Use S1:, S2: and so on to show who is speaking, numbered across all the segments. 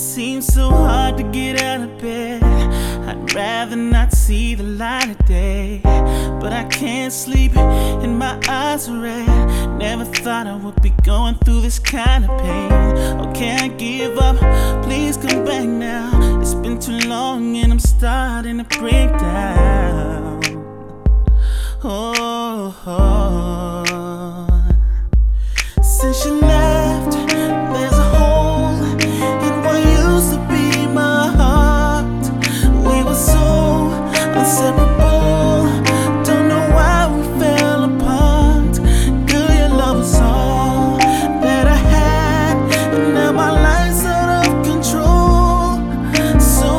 S1: seems so hard to get out of bed. I'd rather not see the light of day, but I can't sleep and my eyes are red. Never thought I would be going through this kind of pain. Oh, can I give up? Please come back now. It's been too long and I'm starting to break down. Since you left, there's a hole in what used to be my heart. We were so inseparable. Don't know why we fell apart. Girl, your love was all that I had, and now my life's out of control. So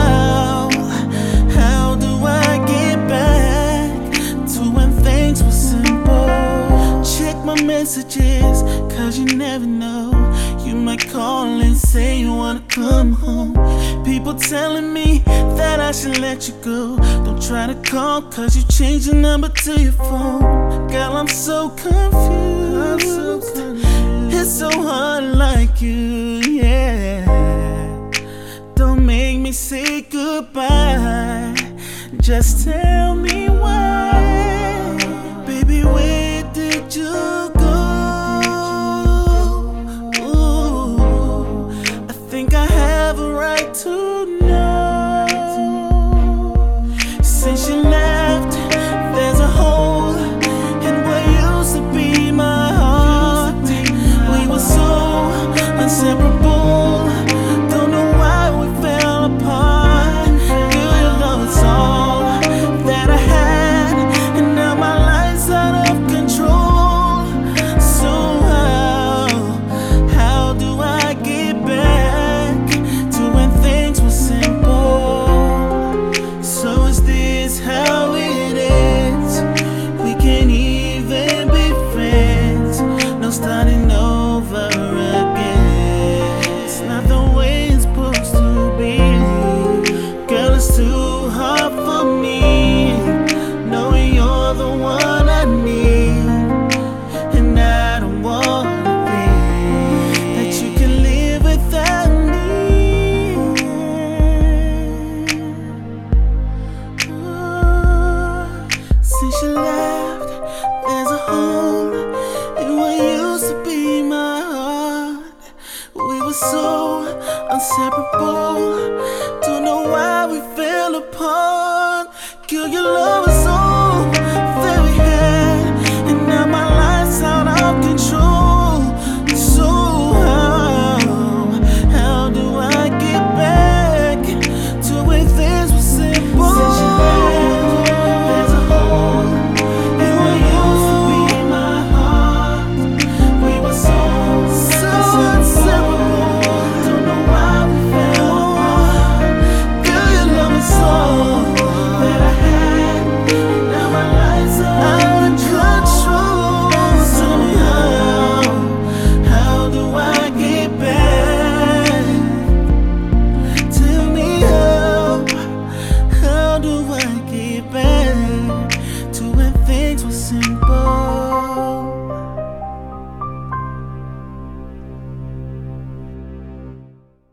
S1: how do I get back to when things were simple? Check my messages, cause you never know. You might call and say you wanna come home. People telling me that I should let you go. Don't try to call, cause you changed your number to your phone. Girl, I'm so confused. It's so hard like you, yeah. Don't make me say goodbye. Just tell me why. Baby, where did you go? I think I have a right to know. Since you left, there's a hole in what used to be my heart. We were so inseparable. Don't know why we fell apart. Girl, your love is all that I had, and now my life's out of control. So how do I get back to when things were simple? So is this how it ends? We can't even be friends. No starting over again. It's not the way it's supposed to be. Girl, it's too hard for me, knowing you're the one I need. And I don't wanna think that you can live without me. Since you left, there's a hole in what used to be my heart. We were so inseparable. Don't know why we fell apart. Girl, your love is